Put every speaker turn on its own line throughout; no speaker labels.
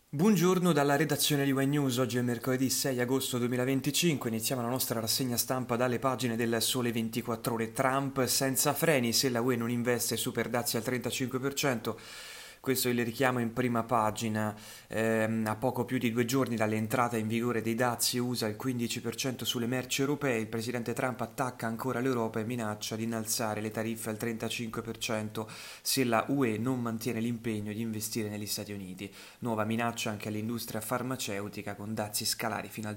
Buongiorno dalla redazione di Wine News, oggi è mercoledì 6 agosto 2025, iniziamo la nostra rassegna stampa dalle pagine del Sole 24 Ore. Trump senza freni, se la UE non investe super dazi al 35%, questo è il richiamo in prima pagina. A poco più di 2 giorni dall'entrata in vigore dei dazi USA il 15% sulle merci europee, il presidente Trump attacca ancora l'Europa e minaccia di innalzare le tariffe al 35% se la UE non mantiene l'impegno di investire negli Stati Uniti. Nuova minaccia anche all'industria farmaceutica con dazi scalari fino al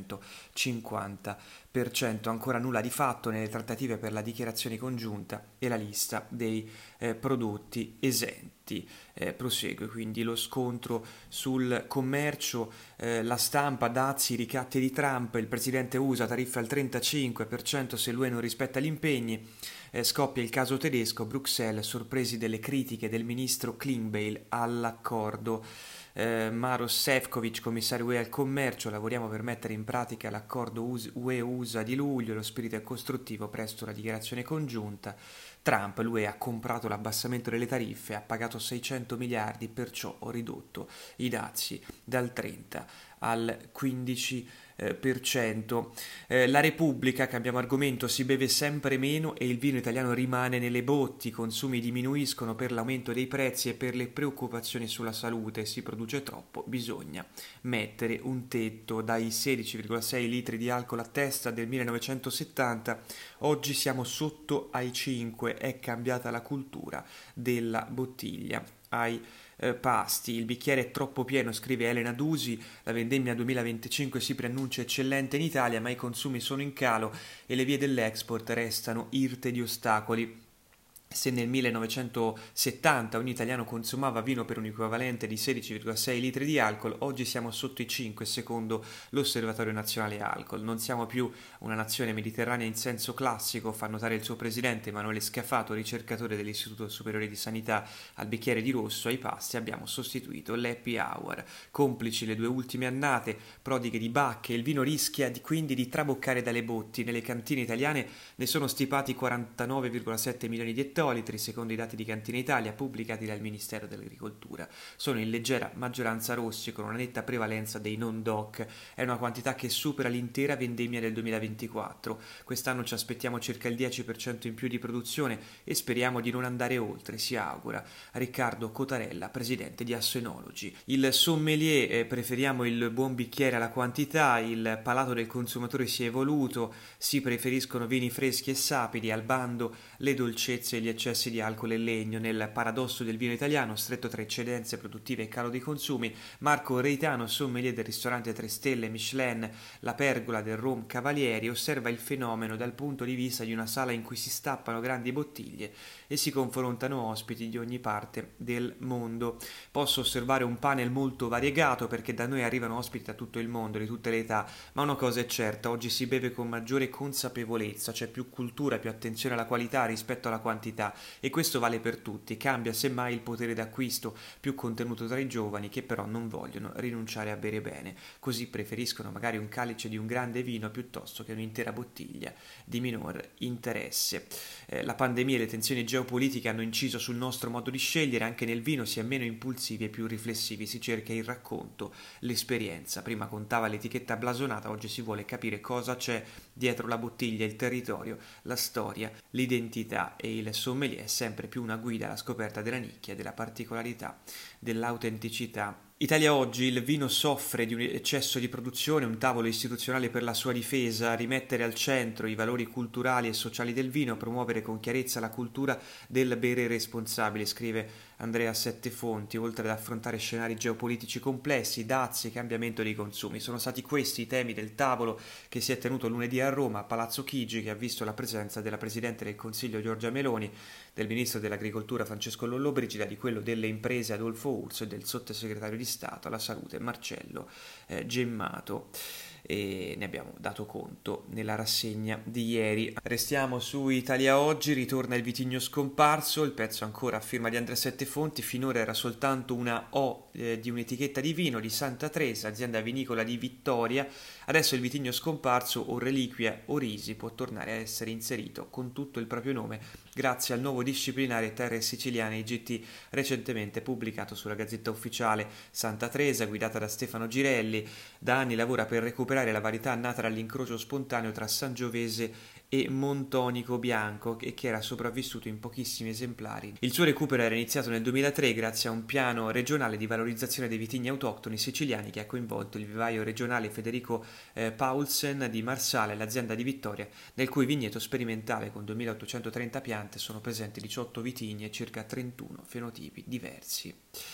250%. Ancora nulla di fatto nelle trattative per la dichiarazione congiunta e la lista dei prodotti esenti. Prosegue quindi lo scontro sul commercio, la stampa, dazi, ricatti di Trump, il presidente USA tariffe al 35% se l'UE non rispetta gli impegni. Scoppia il caso tedesco, Bruxelles, sorpresi delle critiche del ministro Klingbeil all'accordo. Maros Sefcovic, commissario UE al commercio, lavoriamo per mettere in pratica l'accordo UE-USA di luglio, lo spirito è costruttivo, presto la dichiarazione congiunta. Trump, l'UE ha comprato l'abbassamento delle tariffe, ha pagato 600 miliardi, perciò ho ridotto i dazi dal 30 al 15%. La Repubblica, cambiamo argomento, si beve sempre meno e il vino italiano rimane nelle botti, i consumi diminuiscono per l'aumento dei prezzi e per le preoccupazioni sulla salute, si produce troppo, bisogna mettere un tetto. Dai 16,6 litri di alcol a testa del 1970, oggi siamo sotto ai 5, è cambiata la cultura della bottiglia ai pasti. Il bicchiere è troppo pieno, scrive Elena Dusi, la vendemmia 2025 si preannuncia eccellente in Italia, ma i consumi sono in calo e le vie dell'export restano irte di ostacoli. Se nel 1970 un italiano consumava vino per un equivalente di 16,6 litri di alcol, oggi siamo sotto i 5 secondo l'Osservatorio Nazionale Alcol. Non siamo più una nazione mediterranea in senso classico, fa notare il suo presidente Emanuele Scafato, ricercatore dell'Istituto Superiore di Sanità. Al bicchiere di rosso, ai pasti, abbiamo sostituito l'happy hour. Complici le 2 ultime annate, prodighe di bacche, il vino rischia quindi di traboccare dalle botti. Nelle cantine italiane ne sono stipati 49,7 milioni di ettolitri, secondo i dati di Cantina Italia pubblicati dal Ministero dell'Agricoltura. Sono in leggera maggioranza rossi con una netta prevalenza dei non DOC. È una quantità che supera l'intera vendemmia del 2024. Quest'anno ci aspettiamo circa il 10% in più di produzione e speriamo di non andare oltre, si augura. Riccardo Cotarella, presidente di Assenologi. Il sommelier, preferiamo il buon bicchiere alla quantità, il palato del consumatore si è evoluto, si preferiscono vini freschi e sapidi, al bando le dolcezze e gli eccessi di alcol e legno. Nel paradosso del vino italiano, stretto tra eccedenze produttive e calo dei consumi, Marco Reitano, sommelier del ristorante 3 stelle Michelin La Pergola del Rom Cavalieri, osserva il fenomeno dal punto di vista di una sala in cui si stappano grandi bottiglie e si confrontano ospiti di ogni parte del mondo. Posso osservare un panel molto variegato perché da noi arrivano ospiti da tutto il mondo, di tutte le età, ma una cosa è certa, oggi si beve con maggiore consapevolezza, c'è più cultura, più attenzione alla qualità rispetto alla quantità e questo vale per tutti. Cambia semmai il potere d'acquisto, più contenuto tra i giovani che però non vogliono rinunciare a bere bene, così preferiscono magari un calice di un grande vino piuttosto che un'intera bottiglia di minor interesse. La pandemia e le tensioni geopolitiche hanno inciso sul nostro modo di scegliere, anche nel vino si è meno impulsivi e più riflessivi, si cerca il racconto, l'esperienza. Prima contava l'etichetta blasonata, oggi si vuole capire cosa c'è dietro la bottiglia, il territorio, la storia, l'identità, e il sommelier è sempre più una guida alla scoperta della nicchia, della particolarità, dell'autenticità. Italia oggi, il vino soffre di un eccesso di produzione, un tavolo istituzionale per la sua difesa, rimettere al centro i valori culturali e sociali del vino, promuovere con chiarezza la cultura del bere responsabile, scrive Andrea Settefonti, oltre ad affrontare scenari geopolitici complessi, dazi e cambiamento dei consumi. Sono stati questi i temi del tavolo che si è tenuto lunedì a Roma, a Palazzo Chigi, che ha visto la presenza della Presidente del Consiglio Giorgia Meloni, del Ministro dell'Agricoltura Francesco Lollobrigida, di quello delle Imprese Adolfo Urso e del Sottosegretario di Stato alla Salute Marcello Gemmato. E ne abbiamo dato conto nella rassegna di ieri. Restiamo su Italia Oggi, ritorna il vitigno scomparso, il pezzo ancora a firma di Andrea Settefonti, finora era soltanto una O di un'etichetta di vino di Santa Teresa, azienda vinicola di Vittoria, adesso il vitigno scomparso o reliquia Orisi può tornare a essere inserito con tutto il proprio nome grazie al nuovo disciplinare Terre Siciliane IGT recentemente pubblicato sulla Gazzetta Ufficiale. Santa Tresa, guidata da Stefano Girelli, da anni lavora per recuperare la varietà nata dall'incrocio spontaneo tra Sangiovese e Montonico Bianco e che era sopravvissuto in pochissimi esemplari. Il suo recupero era iniziato nel 2003 grazie a un piano regionale di valorizzazione dei vitigni autoctoni siciliani che ha coinvolto il vivaio regionale Federico Paulsen di Marsala e l'azienda di Vittoria, nel cui vigneto sperimentale con 2830 piante sono presenti 18 vitigni e circa 31 fenotipi diversi.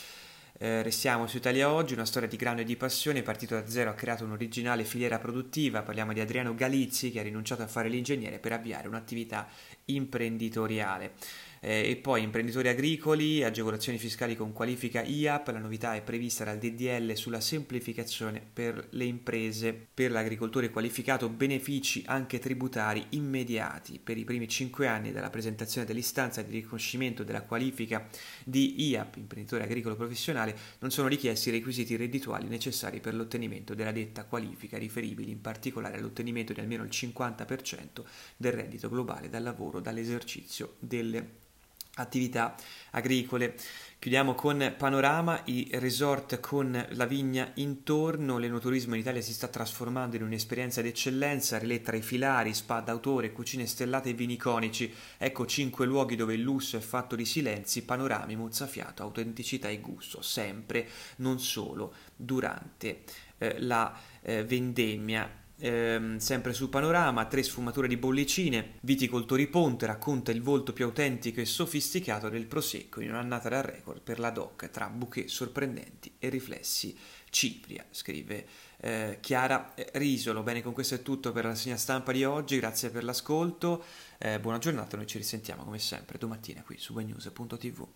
Restiamo su Italia Oggi, una storia di grano e di passione, partito da zero, ha creato un'originale filiera produttiva. Parliamo di Adriano Galizzi che ha rinunciato a fare l'ingegnere per avviare un'attività imprenditoriale. E poi imprenditori agricoli, agevolazioni fiscali con qualifica IAP, la novità è prevista dal DDL sulla semplificazione per le imprese. Per l'agricoltore qualificato benefici anche tributari immediati per i primi 5 anni dalla presentazione dell'istanza di riconoscimento della qualifica di IAP, imprenditore agricolo professionale. Non sono richiesti i requisiti reddituali necessari per l'ottenimento della detta qualifica, riferibili in particolare all'ottenimento di almeno il 50% del reddito globale dal lavoro dall'esercizio delle attività agricole. Chiudiamo con Panorama, i resort con la vigna intorno. L'enoturismo in Italia si sta trasformando in un'esperienza d'eccellenza, relè tra i filari, spa d'autore, cucine stellate e vini iconici. Ecco 5 luoghi dove il lusso è fatto di silenzi, panorami, mozzafiato, autenticità e gusto, sempre, non solo durante la vendemmia. Sempre su Panorama, 3 sfumature di bollicine, Viticoltori Ponte racconta il volto più autentico e sofisticato del prosecco in un'annata da record per la DOC tra bouquet sorprendenti e riflessi cipria, scrive Chiara Risolo. Bene, con questo è tutto per la rassegna stampa di oggi, grazie per l'ascolto, buona giornata, noi ci risentiamo come sempre domattina qui su webnews.tv.